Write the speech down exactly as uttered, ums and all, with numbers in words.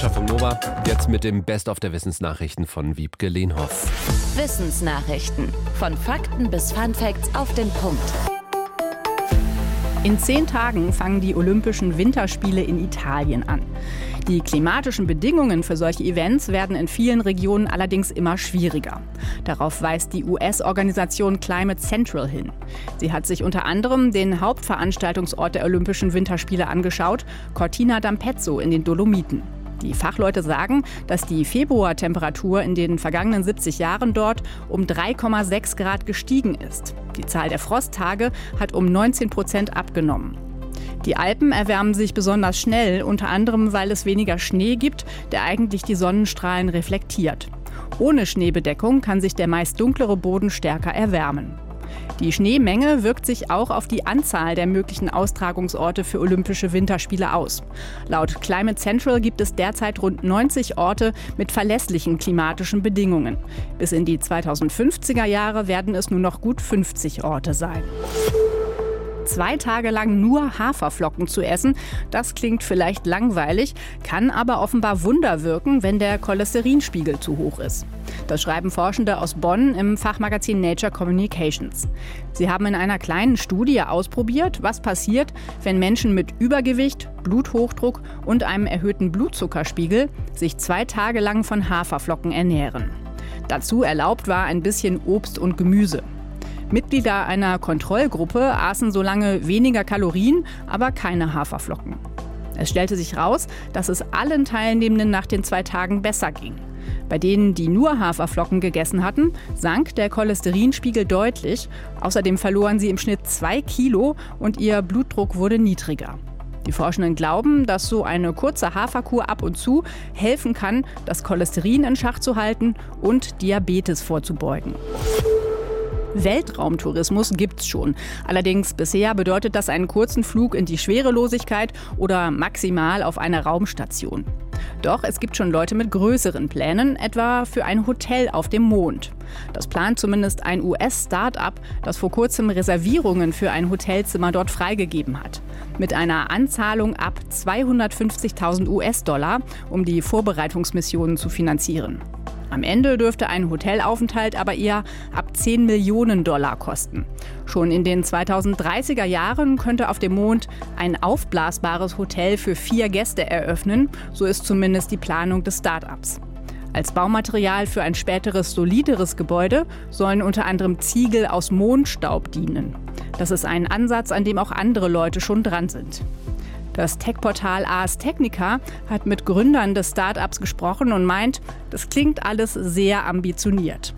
Vom Nova, jetzt mit dem Best-of der Wissensnachrichten von Wiebke Lehnhoff. Wissensnachrichten. Von Fakten bis Funfacts auf den Punkt. In zehn Tagen fangen die Olympischen Winterspiele in Italien an. Die klimatischen Bedingungen für solche Events werden in vielen Regionen allerdings immer schwieriger. Darauf weist die U S-Organisation Climate Central hin. Sie hat sich unter anderem den Hauptveranstaltungsort der Olympischen Winterspiele angeschaut, Cortina d'Ampezzo in den Dolomiten. Die Fachleute sagen, dass die Februartemperatur in den vergangenen siebzig Jahren dort um drei Komma sechs Grad gestiegen ist. Die Zahl der Frosttage hat um neunzehn Prozent abgenommen. Die Alpen erwärmen sich besonders schnell, unter anderem, weil es weniger Schnee gibt, der eigentlich die Sonnenstrahlen reflektiert. Ohne Schneebedeckung kann sich der meist dunklere Boden stärker erwärmen. Die Schneemenge wirkt sich auch auf die Anzahl der möglichen Austragungsorte für Olympische Winterspiele aus. Laut Climate Central gibt es derzeit rund neunzig Orte mit verlässlichen klimatischen Bedingungen. Bis in die zweitausendfünfziger Jahre werden es nur noch gut fünfzig Orte sein. Zwei Tage lang nur Haferflocken zu essen, das klingt vielleicht langweilig, kann aber offenbar Wunder wirken, wenn der Cholesterinspiegel zu hoch ist. Das schreiben Forschende aus Bonn im Fachmagazin Nature Communications. Sie haben in einer kleinen Studie ausprobiert, was passiert, wenn Menschen mit Übergewicht, Bluthochdruck und einem erhöhten Blutzuckerspiegel sich zwei Tage lang von Haferflocken ernähren. Dazu erlaubt war ein bisschen Obst und Gemüse. Mitglieder einer Kontrollgruppe aßen so lange weniger Kalorien, aber keine Haferflocken. Es stellte sich raus, dass es allen Teilnehmenden nach den zwei Tagen besser ging. Bei denen, die nur Haferflocken gegessen hatten, sank der Cholesterinspiegel deutlich. Außerdem verloren sie im Schnitt zwei Kilo und ihr Blutdruck wurde niedriger. Die Forschenden glauben, dass so eine kurze Haferkur ab und zu helfen kann, das Cholesterin in Schach zu halten und Diabetes vorzubeugen. Weltraumtourismus gibt's schon. Allerdings bisher bedeutet das einen kurzen Flug in die Schwerelosigkeit oder maximal auf eine Raumstation. Doch es gibt schon Leute mit größeren Plänen, etwa für ein Hotel auf dem Mond. Das plant zumindest ein U S-Start-up, das vor kurzem Reservierungen für ein Hotelzimmer dort freigegeben hat. Mit einer Anzahlung ab zweihundertfünfzigtausend U S-Dollar, um die Vorbereitungsmissionen zu finanzieren. Am Ende dürfte ein Hotelaufenthalt aber eher ab zehn Millionen Dollar kosten. Schon in den zweitausenddreißiger Jahren könnte auf dem Mond ein aufblasbares Hotel für vier Gäste eröffnen, so ist zumindest die Planung des Start-ups. Als Baumaterial für ein späteres, solideres Gebäude sollen unter anderem Ziegel aus Mondstaub dienen. Das ist ein Ansatz, an dem auch andere Leute schon dran sind. Das Tech-Portal Ars Technica hat mit Gründern des Start-ups gesprochen und meint, das klingt alles sehr ambitioniert.